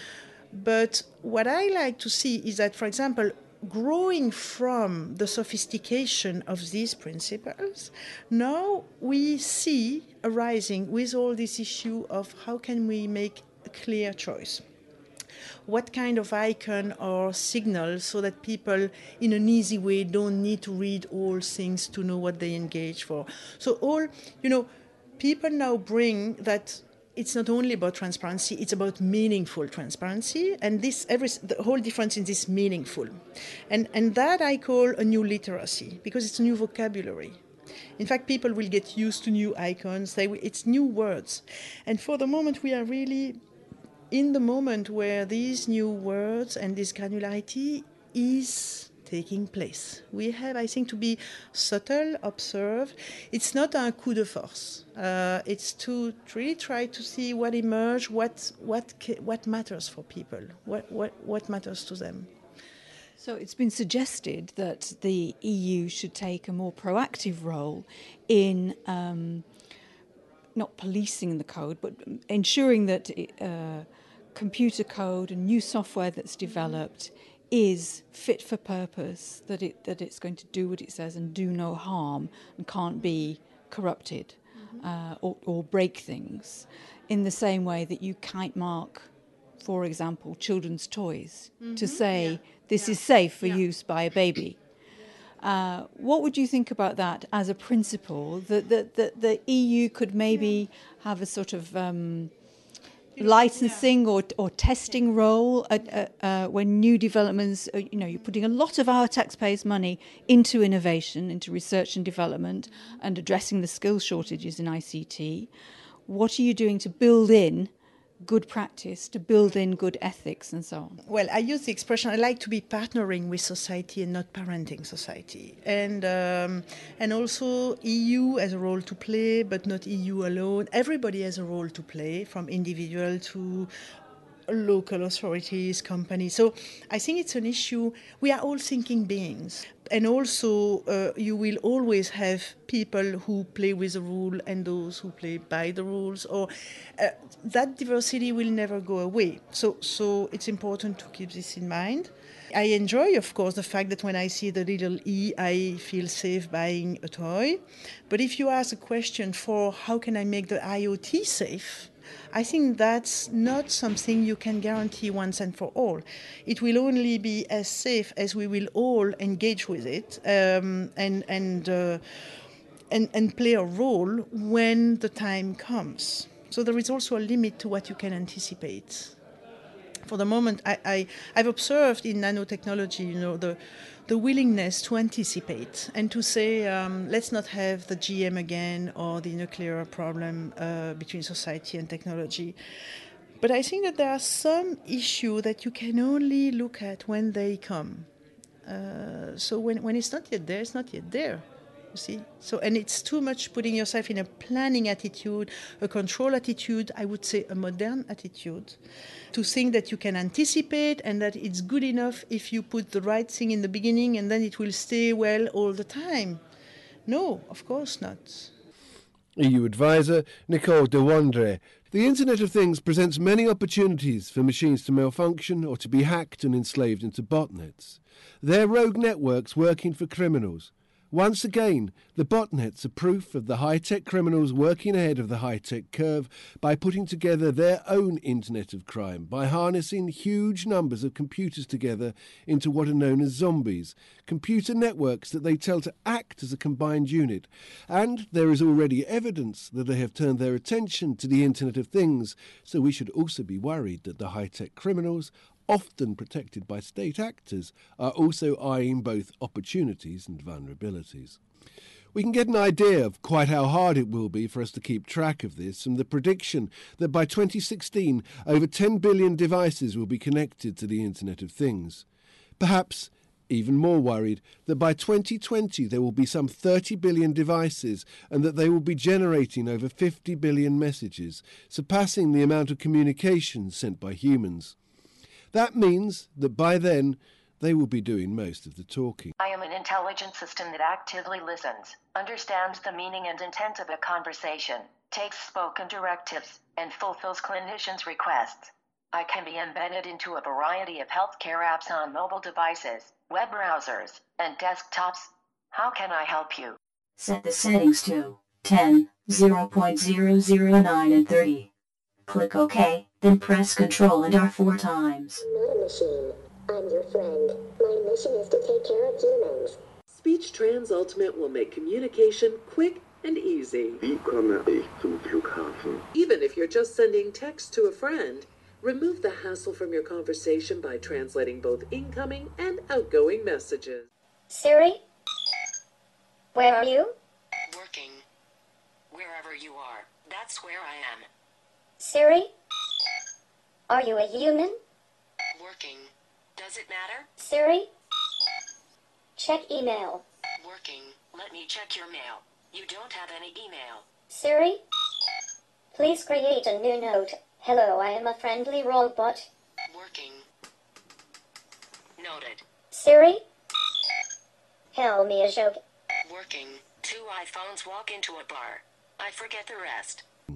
Speaker 3: But what I like to see is that, for example, growing from the sophistication of these principles, now we see arising with all this issue of how can we make a clear choice. What kind of icon or signal so that people in an easy way don't need to read all things to know what they engage for. So all, you know, people now bring that it's not only about transparency, it's about meaningful transparency, and this every the whole difference in this meaningful. And, and that I call a new literacy, because it's a new vocabulary. In fact, people will get used to new icons, they, it's new words. And for the moment, we are really in the moment where these new words and this granularity is taking place. We have, I think, to be subtle, observe. It's not a coup de force. Uh, it's to really try to see what emerges, what what what matters for people, what what what matters to them.
Speaker 8: So it's been suggested that the E U should take a more proactive role in um, not policing the code, but ensuring that uh, computer code and new software that's developed is fit for purpose, that it that it's going to do what it says and do no harm and can't be corrupted mm-hmm. uh, or, or break things, in the same way that you kite mark, for example, children's toys mm-hmm. to say yeah. this yeah. is safe for yeah. use by a baby. Uh, what would you think about that as a principle, that, that, that the E U could maybe yeah. have a sort of um, licensing yeah. or, or testing role at, uh, uh, when new developments, uh, you know, you're putting a lot of our taxpayers' money into innovation, into research and development and addressing the skills shortages in I C T. What are you doing to build in good practice, to build in good ethics and so on?
Speaker 3: Well, I use the expression, I like to be partnering with society and not parenting society. And um, and also E U has a role to play, but not E U alone. Everybody has a role to play, from individual to local authorities, companies. So I think it's an issue. We are all thinking beings. And also, uh, you will always have people who play with the rule and those who play by the rules. Or uh, that diversity will never go away. So, so it's important to keep this in mind. I enjoy, of course, the fact that when I see the little E, I feel safe buying a toy. But if you ask a question for how can I make the IoT safe, I think that's not something you can guarantee once and for all. It will only be as safe as we will all engage with it um, and and, uh, and and play a role when the time comes. So there is also a limit to what you can anticipate. For the moment, I, I, I've observed in nanotechnology, you know, the the willingness to anticipate and to say, um, let's not have the G M again or the nuclear problem uh, between society and technology. But I think that there are some issues that you can only look at when they come. Uh, so when, when it's not yet there, it's not yet there. You see? So, and it's too much putting yourself in a planning attitude, a control attitude, I would say a modern attitude, to think that you can anticipate and that it's good enough if you put the right thing in the beginning and then it will stay well all the time. No, of course not.
Speaker 1: E U advisor Nicole de Wandre. The Internet of Things presents many opportunities for machines to malfunction or to be hacked and enslaved into botnets. They're rogue networks working for criminals. Once again, the botnets are proof of the high-tech criminals working ahead of the high-tech curve by putting together their own internet of crime, by harnessing huge numbers of computers together into what are known as zombies, computer networks that they tell to act as a combined unit. And there is already evidence that they have turned their attention to the Internet of Things, so we should also be worried that the high-tech criminals, often protected by state actors, are also eyeing both opportunities and vulnerabilities. We can get an idea of quite how hard it will be for us to keep track of this from the prediction that by twenty sixteen over ten billion devices will be connected to the Internet of Things. Perhaps even more worried that by twenty twenty there will be some thirty billion devices and that they will be generating over fifty billion messages, surpassing the amount of communications sent by humans. That means that by then, they will be doing most of the talking.
Speaker 13: I am an intelligent system that actively listens, understands the meaning and intent of a conversation, takes spoken directives, and fulfills clinicians' requests. I can be embedded into a variety of healthcare apps on mobile devices, web browsers, and desktops. How can I help you?
Speaker 14: Set the settings to ten, zero point zero zero nine, and thirty. Click OK, then press Control and R four times.
Speaker 15: Not a machine. I'm your friend. My mission is to take care of humans.
Speaker 16: Speech Trans Ultimate will make communication quick and easy.
Speaker 17: Wie komme ich zum Flughafen?
Speaker 16: Even if you're just sending text to a friend, remove the hassle from your conversation by translating both incoming and outgoing messages.
Speaker 15: Siri? Where are you?
Speaker 13: Working. Wherever you are, that's where I am.
Speaker 15: Siri? Are you a human?
Speaker 13: Working. Does it matter?
Speaker 15: Siri? Check email.
Speaker 13: Working. Let me check your mail. You don't have any email.
Speaker 15: Siri? Please create a new note. Hello, I am a friendly robot.
Speaker 13: Working. Noted.
Speaker 15: Siri? Tell me a joke.
Speaker 13: Working. Two iPhones walk into a bar. I forget the rest.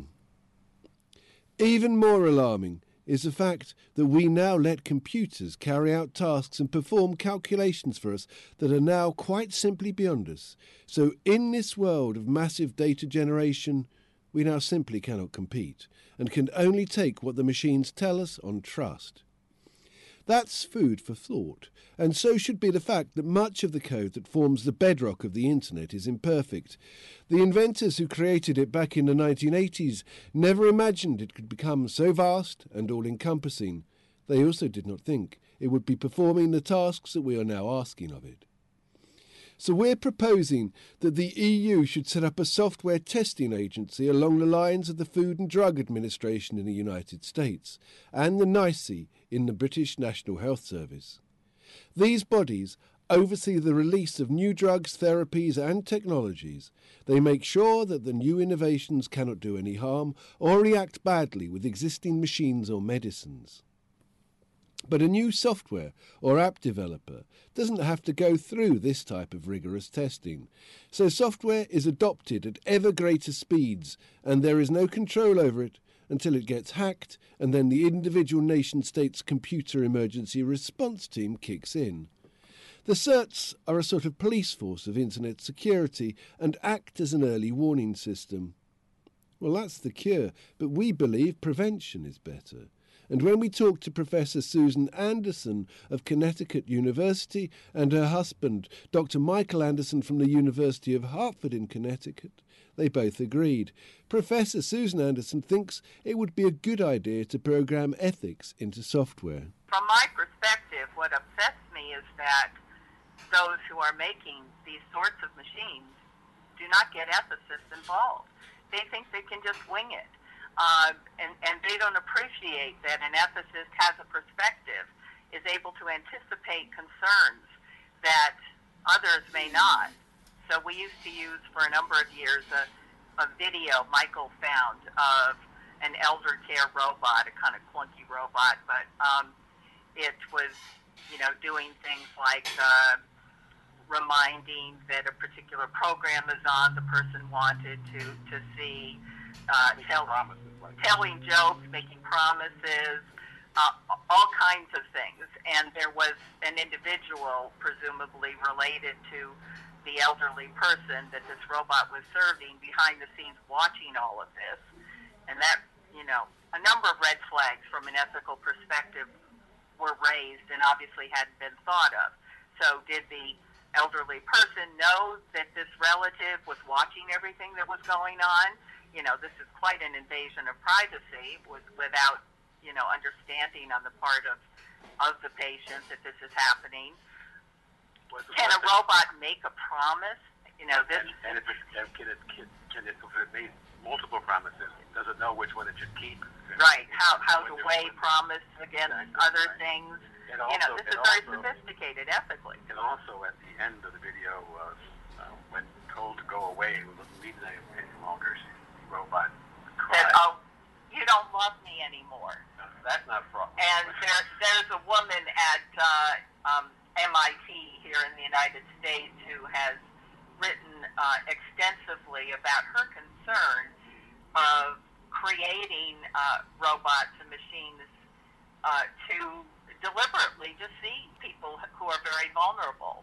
Speaker 1: Even more alarming is the fact that we now let computers carry out tasks and perform calculations for us that are now quite simply beyond us. So in this world of massive data generation, we now simply cannot compete and can only take what the machines tell us on trust. That's food for thought, and so should be the fact that much of the code that forms the bedrock of the internet is imperfect. The inventors who created it back in the nineteen eighties never imagined it could become so vast and all-encompassing. They also did not think it would be performing the tasks that we are now asking of it. So we're proposing that the E U should set up a software testing agency along the lines of the Food and Drug Administration in the United States and the NICE in the British National Health Service. These bodies oversee the release of new drugs, therapies and technologies. They make sure that the new innovations cannot do any harm or react badly with existing machines or medicines. But a new software or app developer doesn't have to go through this type of rigorous testing. So software is adopted at ever greater speeds, and there is no control over it until it gets hacked, and then the individual nation-state's computer emergency response team kicks in. The certs are a sort of police force of internet security and act as an early warning system. Well, that's the cure, but we believe prevention is better. And when we talked to Professor Susan Anderson of Connecticut University and her husband, Doctor Michael Anderson from the University of Hartford in Connecticut, they both agreed. Professor Susan Anderson thinks it would be a good idea to program ethics into software.
Speaker 18: From my perspective, what upsets me is that those who are making these sorts of machines do not get ethicists involved. They think they can just wing it. Uh, and, and they don't appreciate that an ethicist has a perspective, is able to anticipate concerns that others may not. So we used to use for a number of years a, a video Michael found of an elder care robot, a kind of clunky robot, but um, it was, you know, doing things like uh, reminding that a particular program is on the person wanted to, to see, uh, tell, telling jokes, making promises, uh, all kinds of things. And there was an individual, presumably related to the elderly person that this robot was serving, behind the scenes watching all of this. And that, you know, a number of red flags from an ethical perspective were raised and obviously hadn't been thought of. So did the elderly person know that this relative was watching everything that was going on? You know, this is quite an invasion of privacy with, without, you know, understanding on the part of, of the patient that this is happening. Can a robot make a promise? You know, this...
Speaker 19: And, and if it, can, it, can, can it, if it made multiple promises, does it know which one it should keep?
Speaker 18: Right, how, how to weigh promise against exactly, other right. things.
Speaker 19: It also,
Speaker 18: you know, this is
Speaker 19: also,
Speaker 18: very sophisticated ethically.
Speaker 19: And also, at the end of the video, uh, uh, when told to go away, it wasn't needed any longer. Robot
Speaker 18: said, "Oh, you don't love me anymore."
Speaker 19: No, that's not fraud.
Speaker 18: And there, there's a woman at uh, um, M I T here in the United States who has written uh, extensively about her concern of creating uh, robots and machines uh, to deliberately deceive people who are very vulnerable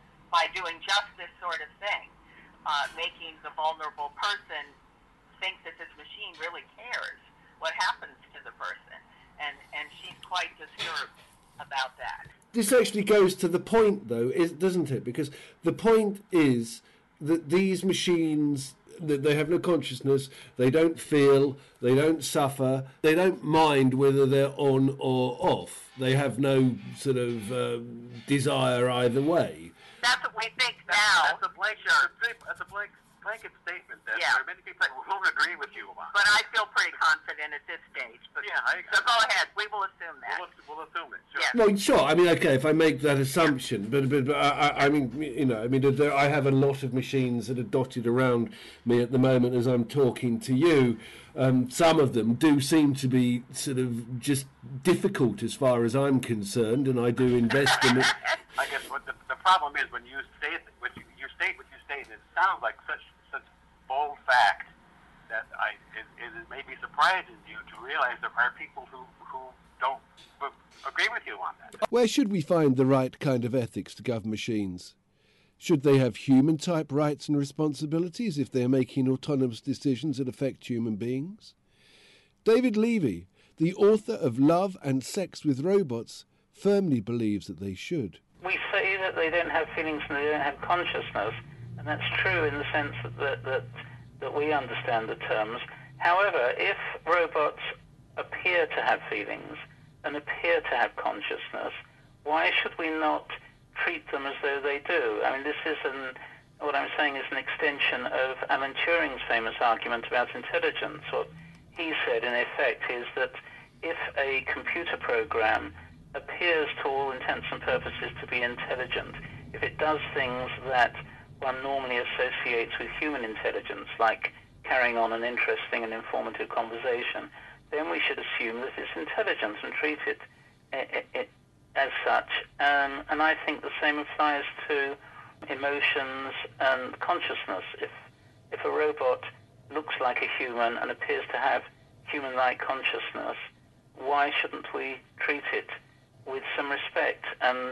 Speaker 18: by doing just this sort of thing, uh, making the vulnerable person think that this machine really cares what happens to the person, and and she's quite disturbed about that.
Speaker 1: This actually goes to the point, though, is, doesn't it? Because the point is that these machines, that they have no consciousness, they don't feel, they don't suffer, they don't mind whether they're on or off. They have no sort of uh, desire either way.
Speaker 18: That's what we think now.
Speaker 19: That's, that's a blank. Sure. That's a blank. blanket statement that yeah. there are many people who won't agree with you about.
Speaker 18: But I feel pretty confident at this stage. But
Speaker 19: yeah, I,
Speaker 18: so go ahead. We will assume that.
Speaker 19: We'll, we'll assume it. Sure.
Speaker 18: Yes.
Speaker 1: No, sure. I mean, okay, if I make that assumption, but but, but I, I mean, you know, I mean, there, I have a lot of machines that are dotted around me at the moment as I'm talking to you. Um, some of them do seem to be sort of just difficult as far as I'm concerned, and I do invest in it.
Speaker 19: I guess what the, the problem is when you state what you, you state what you state, it sounds like such such bold fact that I it, it may be surprising to you to realize there are people who, who don't agree with you on that.
Speaker 1: Where should we find the right kind of ethics to govern machines? Should they have human-type rights and responsibilities if they're making autonomous decisions that affect human beings? David Levy, the author of Love and Sex with Robots, firmly believes that they should.
Speaker 20: We say that they don't have feelings and they don't have consciousness, and that's true in the sense that, that, that, that we understand the terms. However, if robots appear to have feelings and appear to have consciousness, why should we not treat them as though they do? I mean, this is an, what I'm saying is an extension of Alan Turing's famous argument about intelligence. What he said, in effect, is that if a computer program appears to all intents and purposes to be intelligent, if it does things that one normally associates with human intelligence, like carrying on an interesting and informative conversation, then we should assume that it's intelligent and treat it, it, it as such. Um, and I think the same applies to emotions and consciousness. If, if a robot looks like a human and appears to have human-like consciousness, why shouldn't we treat it with some respect and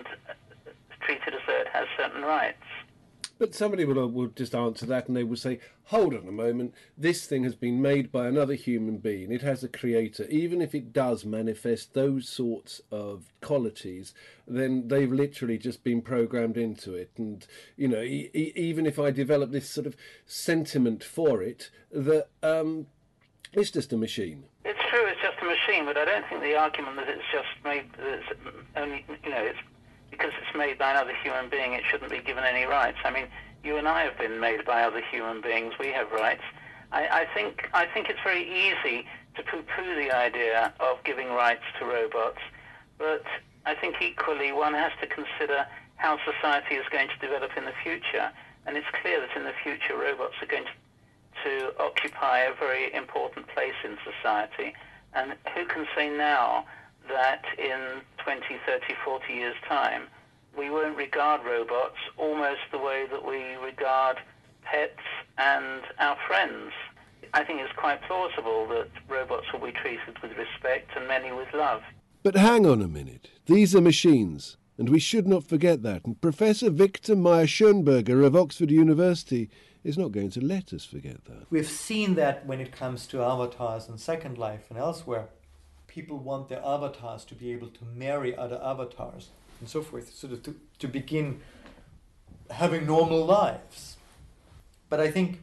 Speaker 20: treat it as though it has certain rights?
Speaker 1: But somebody will, will just answer that and they will say, hold on a moment, this thing has been made by another human being. It has a creator. Even if it does manifest those sorts of qualities, then they've literally just been programmed into it. And, you know, e- e- even if I develop this sort of sentiment for it, that um, it's just a machine.
Speaker 20: It's true, it's just a machine, but I don't think the argument that it's just made, that it's only, you know, it's because it's made by another human being, it shouldn't be given any rights. I mean, you and I have been made by other human beings. We have rights. I, I think I think it's very easy to poo-poo the idea of giving rights to robots, but I think equally one has to consider how society is going to develop in the future. And it's clear that in the future robots are going to, to occupy a very important place in society. And who can say now that in twenty, thirty, forty years' time, we won't regard robots almost the way that we regard pets and our friends. I think it's quite plausible that robots will be treated with respect and many with love.
Speaker 1: But hang on a minute. These are machines, and we should not forget that. And Professor Victor Meyer-Schönberger of Oxford University is not going to let us forget that.
Speaker 7: We've seen that when it comes to avatars in Second Life and elsewhere. People want their avatars to be able to marry other avatars and so forth, sort of to, to begin having normal lives. But I think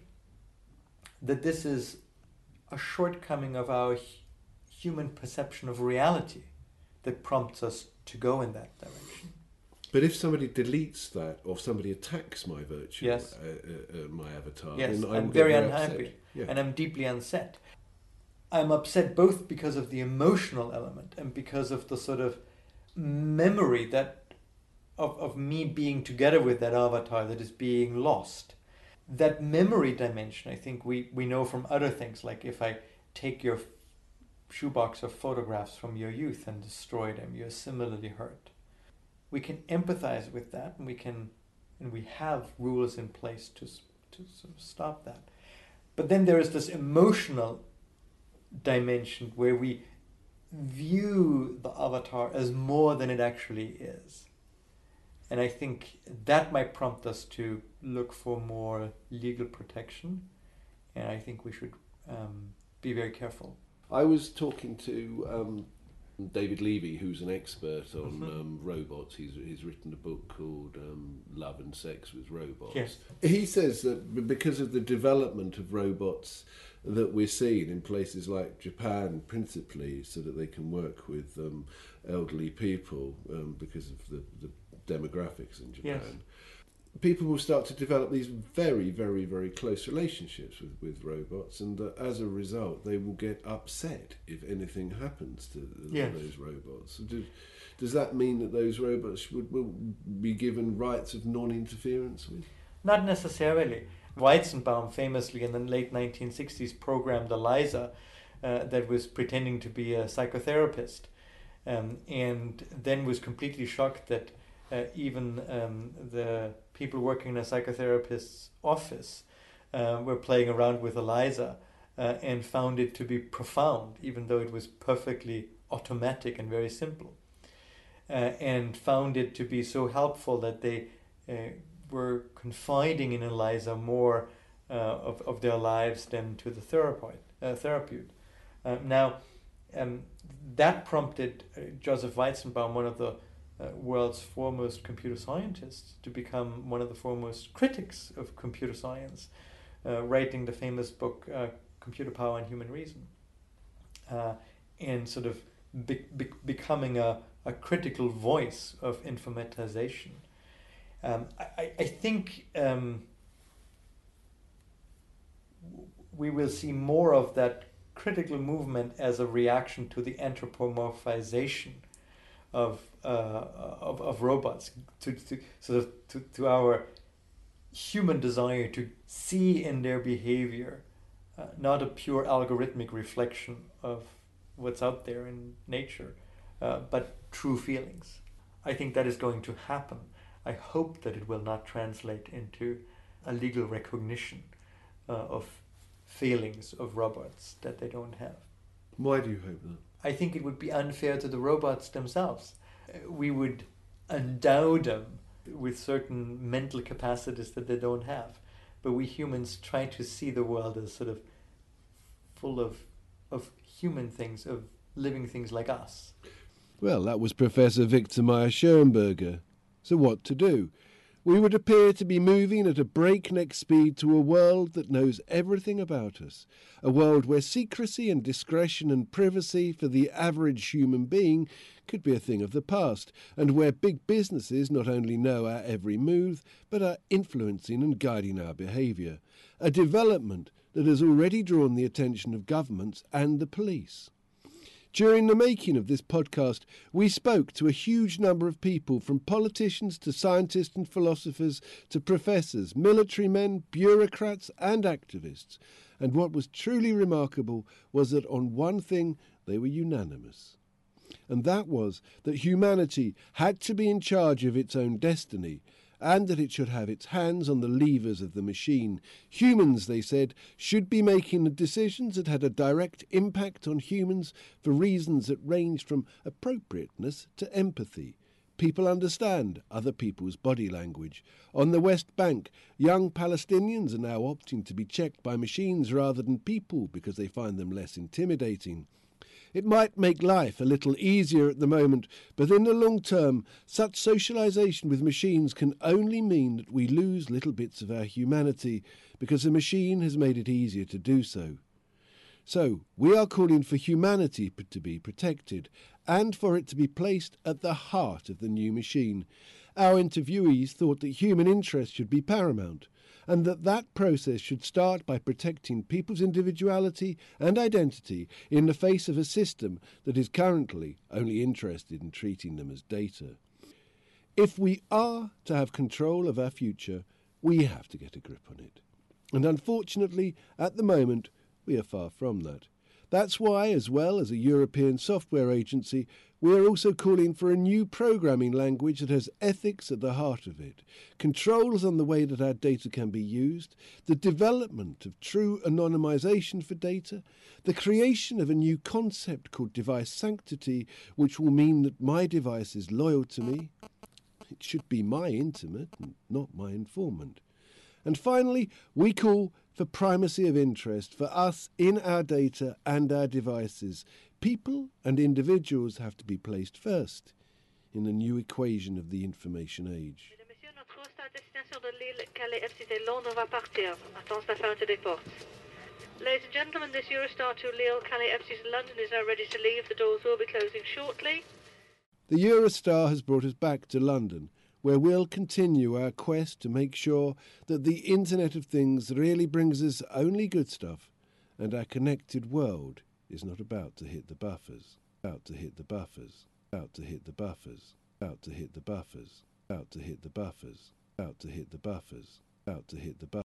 Speaker 7: that this is a shortcoming of our human perception of reality that prompts us to go in that direction.
Speaker 1: But if somebody deletes that, or somebody attacks my virtue,
Speaker 7: yes.
Speaker 1: uh, uh, uh, my avatar,
Speaker 7: yes,
Speaker 1: then I'm,
Speaker 7: I'm very, very
Speaker 1: unhappy,
Speaker 7: yeah. and I'm deeply upset. I'm upset both because of the emotional element and because of the sort of memory that of, of me being together with that avatar that is being lost. That memory dimension, I think we, we know from other things, like if I take your shoebox of photographs from your youth and destroy them, you're similarly hurt. We can empathize with that, and we can, and we have rules in place to to sort of stop that. But then there is this emotional dimension where we view the avatar as more than it actually is. And I think that might prompt us to look for more legal protection. And I think we should um, be very careful.
Speaker 1: I was talking to um, David Levy, who's an expert on mm-hmm. um, robots. He's, he's written a book called um, Love and Sex with Robots.
Speaker 7: Yes.
Speaker 1: He says that because of the development of robots that we're seeing in places like Japan, principally, so that they can work with um, elderly people um, because of the, the demographics in Japan.
Speaker 7: Yes.
Speaker 1: People will start to develop these very, very, very close relationships with, with robots, and uh, as a result, they will get upset if anything happens to
Speaker 7: yes.
Speaker 1: those robots. So do, does that mean that those robots would will be given rights of non-interference with?
Speaker 7: Not necessarily. Weizenbaum famously in the late nineteen sixties programmed Eliza uh, that was pretending to be a psychotherapist, um, and then was completely shocked that uh, even um, the people working in a psychotherapist's office uh, were playing around with Eliza uh, and found it to be profound, even though it was perfectly automatic and very simple, uh, and found it to be so helpful that they uh, were confiding in Eliza more uh, of, of their lives than to the therapeut. Uh, therapeut. Uh, now, um, that prompted uh, Joseph Weizenbaum, one of the uh, world's foremost computer scientists, to become one of the foremost critics of computer science, uh, writing the famous book uh, Computer Power and Human Reason, uh, and sort of be- be- becoming a, a critical voice of informatization. Um, I, I think um, we will see more of that critical movement as a reaction to the anthropomorphization of uh, of, of robots, to, to sort of to, to our human desire to see in their behavior uh, not a pure algorithmic reflection of what's out there in nature, uh, but true feelings. I think that is going to happen. I hope that it will not translate into a legal recognition uh, of feelings of robots that they don't have.
Speaker 1: Why do you hope that?
Speaker 7: I think it would be unfair to the robots themselves. Uh, we would endow them with certain mental capacities that they don't have. But we humans try to see the world as sort of full of of human things, of living things like us.
Speaker 1: Well, that was Professor Victor Meyer-Schönberger. So what to do? We would appear to be moving at a breakneck speed to a world that knows everything about us, a world where secrecy and discretion and privacy for the average human being could be a thing of the past, and where big businesses not only know our every move, but are influencing and guiding our behaviour, a development that has already drawn the attention of governments and the police. During the making of this podcast, we spoke to a huge number of people, from politicians to scientists and philosophers to professors, military men, bureaucrats and activists. And what was truly remarkable was that on one thing they were unanimous. And that was that humanity had to be in charge of its own destiny, and that it should have its hands on the levers of the machine. Humans, they said, should be making the decisions that had a direct impact on humans for reasons that ranged from appropriateness to empathy. People understand other people's body language. On the West Bank, young Palestinians are now opting to be checked by machines rather than people because they find them less intimidating. It might make life a little easier at the moment, but in the long term, such socialisation with machines can only mean that we lose little bits of our humanity, because the machine has made it easier to do so. So, we are calling for humanity to be protected, and for it to be placed at the heart of the new machine. Our interviewees thought that human interest should be paramount, and that that process should start by protecting people's individuality and identity in the face of a system that is currently only interested in treating them as data. If we are to have control of our future, we have to get a grip on it. And unfortunately, at the moment, we are far from that. That's why, as well as a European software agency, we are also calling for a new programming language that has ethics at the heart of it, controls on the way that our data can be used, the development of true anonymisation for data, the creation of a new concept called device sanctity, which will mean that my device is loyal to me. It should be my intimate and not my informant. And finally, we call for primacy of interest for us in our data and our devices. People and individuals have to be placed first in the new equation of the information age.
Speaker 21: Ladies and gentlemen, this Eurostar to Lille, Calais, F C to London is now ready to leave. The doors will be closing shortly.
Speaker 1: The Eurostar has brought us back to London, where we'll continue our quest to make sure that the Internet of Things really brings us only good stuff, and our connected world is not about to hit the buffers, about to hit the buffers, about to hit the buffers, about to hit the buffers, about to hit the buffers, about to hit the buffers, about to hit the buffers.